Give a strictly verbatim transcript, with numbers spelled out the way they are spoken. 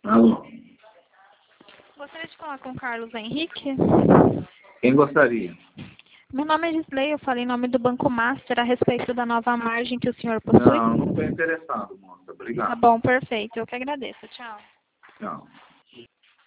Alô. Gostaria de falar com o Carlos Henrique. Quem gostaria? Meu nome é Gisley, eu falei em nome do Banco Master a respeito da nova margem que o senhor possui. Não, não estou interessado, moça. Obrigado. Tá bom, perfeito. Eu que agradeço. Tchau. Tchau.